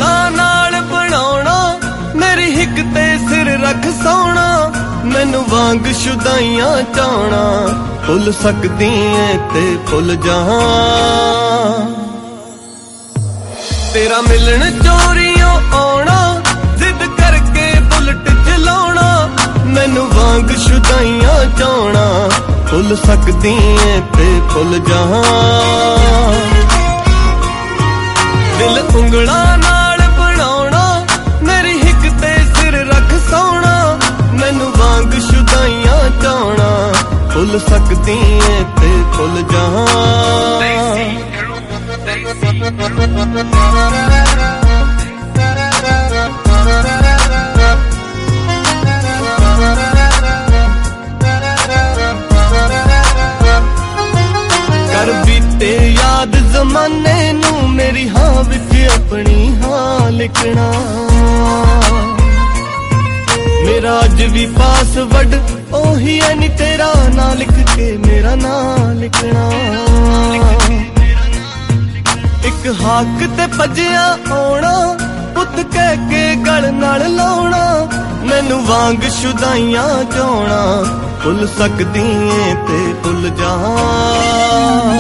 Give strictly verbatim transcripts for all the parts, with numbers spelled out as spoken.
ਉਂਗਲਾਂ ਨਾਲ ਬਣਾਉਣਾ, ਮੇਰੀ ਹਿੱਕ ਤੇ ਸਿਰ ਰੱਖ ਸੋਣਾ, ਮੈਨੂੰ ਵਾਂਗ ਸ਼ੁਦਾਈਆਂ ਚਾਉਣਾ, ਭੁੱਲ ਸਕਦੀ ਏ ਤੇ ਭੁੱਲ ਜਾਵਾਂ। ਤੇਰਾ ਮਿਲਣ ਚੋਰੀਆਂ ਆਉਣਾ, ਜ਼ਿੱਦ ਕਰਕੇ ਬੁਲਟ ਚਲਾਉਣਾ, ਮੈਨੂੰ ਵਾਂਗ ਸ਼ੁਦਾਈਆਂ ਚਾਉਣਾ, ਭੁੱਲ ਸਕਦੀ ਏ ਤੇ ਭੁੱਲ ਜਾਵਾਂ। ਦਿਲ ਉਂਗਲਾਂ ਨਾਲ ਬਣਾਉਣਾ, ਮੇਰੀ ਹਿੱਕ ਤੇ ਸਿਰ ਰੱਖ ਸੋਣਾ, ਮੈਨੂੰ ਵਾਂਗ ਸ਼ੁਦਾਈਆਂ ਚਾਉਣਾ, ਭੁੱਲ ਸਕਦੀ ਏ ਤੇ ਭੁੱਲ ਜਾਵਾਂ। ਕਰ ਬੀਤੇ ਯਾਦ ਜ਼ਮਾਨੇ ਨੂੰ, ਮੇਰੀ ਹਾਂ ਵਿੱਚ ਆਪਣੀ ਹਾਂ ਲਿਖਣਾ, ਮੇਰਾ ਅੱਜ ਵੀ ਪਾਸਵਰਡ ਉਹੀ ਐ ਨੀ, ਤੇਰਾ ਨਾਂ ਲਿਖ ਕੇ ਮੇਰਾ ਨਾਂ ਲਿਖਣਾ। ਇੱਕ ਹੱਕ ਤੇ ਭੱਜਿਆ ਆਉਣਾ, ਪੁੱਤ ਕਹਿ ਕੇ ਗਲ ਨਾਲ ਲਾਉਣਾ, ਮੈਨੂੰ ਵਾਂਗ ਸ਼ੁਦਾਈਆਂ ਚਾਉਣਾ, ਭੁੱਲ ਸਕਦੀ ਏ ਤੇ ਭੁੱਲ ਜਾਵਾਂ।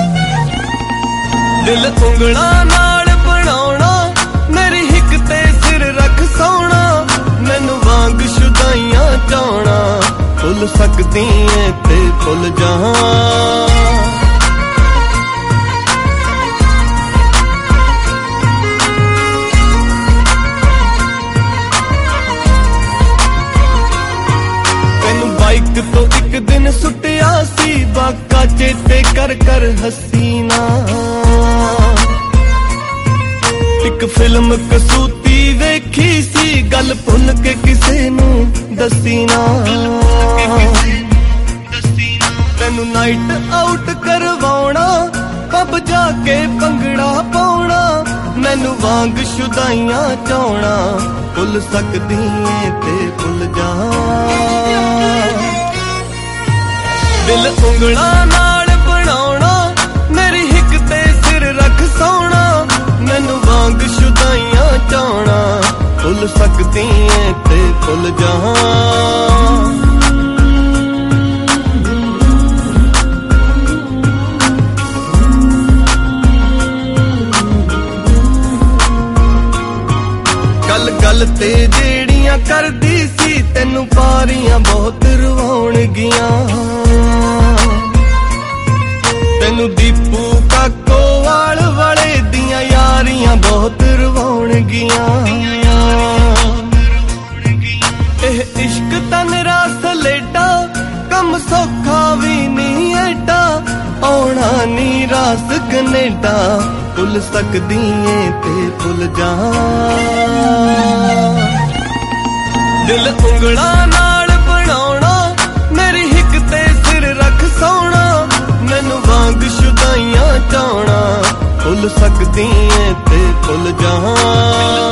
ਦਿਲ ਉਂਗਲਾਂ ਨਾਲ ਬਣਾਉਣਾ, ਮੇਰੀ ਹਿੱਕ ਤੇ ਸਿਰ ਰੱਖ ਸੋਣਾ, ਮੈਨੂੰ ਵਾਂਗ ਸ਼ੁਦਾਈਆਂ ਚਾਉਣਾ, ਭੁੱਲ ਸਕਦੀ ਏ ਤੇ ਭੁੱਲ ਜਾਵਾਂ। ਬਾਈਕ ਤੋਂ ਇੱਕ ਦਿਨ ਸੁੱਟਿਆ ਸੀ, ਬਾਕਾ ਚੇਤੇ ਕਰ ਕਰ ਹਸੀਨਾ, ਇੱਕ ਫਿਲਮ ਕਸੂਤੀ ਵੇਖੀ ਸੀ, ਗੱਲ ਭੁੱਲ ਕੇ ਕਿਸੇ ਨੂੰ ਦੱਸੀ ਨਾ। ਤੈਨੂੰ ਨਾਈਟ ਆਊਟ ਕਰਵਾਉਣਾ, ਪੱਬ ਜਾ ਕੇ ਭੰਗੜਾ ਪਾਉਣਾ, ਮੈਨੂੰ ਵਾਂਗ ਸ਼ੁਦਾਈਆਂ ਚਾਉਣਾ, ਭੁੱਲ ਸਕਦੀ ਏ ਤੇ ਭੁੱਲ ਜਾਵਾਂ। ਦਿਲ ਉਂਗਲਾਂ ਨਾਲ ਬਣਾਉਣਾ, ਮੇਰੀ ਹਿੱਕ ਤੇ ਸਿਰ ਰੱਖ ਸੋਣਾ, ਮੈਨੂੰ ਵਾਂਗ ਸ਼ੁਦਾਈਆਂ ਚਾਉਣਾ, ਭੁੱਲ ਸਕਦੀ ਏ ਤੇ ਭੁੱਲ ਜਾਵਾਂ। ਗੱਲ ਗੱਲ ਤੇ ਜਿਹੜੀਆਂ ਕਰਦੀ ਸੀ, ਤੈਨੂੰ ਪਾਰੀਆਂ ਬਹੁਤ ਰਵਾਉਣਗੀਆਂ, ਤੈਨੂੰ ਦੀਪੂ ਕਾਕੋਵਾਲ ਵਾਲੇ ਦੀਆਂ ਯਾਰੀਆਂ ਬਹੁਤ ਰਵਾਉਣਗੀਆਂ। ਇਹ ਇਸ਼ਕ ਤਾਂ ਨਿਰਾ ਸਲੇਡਾ, ਕੰਮ ਸੌਖਾ ਵੀ ਨਹੀਂ ਐਡਾ, ਆਉਣਾ ਨੀ ਰਾਸ ਕਨੇਡਾ, ਭੁੱਲ ਸਕਦੀ ਏ ਤੇ ਭੁੱਲ ਜਾਵਾਂ। ਦਿਲ ਉਂਗਲਾਂ ਨਾਲ ਬਣਾਉਣਾ, ਮੇਰੀ ਹਿੱਕ ਤੇ ਸਿਰ ਰੱਖ ਸੋਣਾ, ਮੈਨੂੰ ਵਾਂਗ ਸ਼ੁਦਾਈਆਂ ਚਾਉਣਾ, ਭੁੱਲ ਸਕਦੀ ਏ ਤੇ ਭੁੱਲ ਜਾਵਾਂ।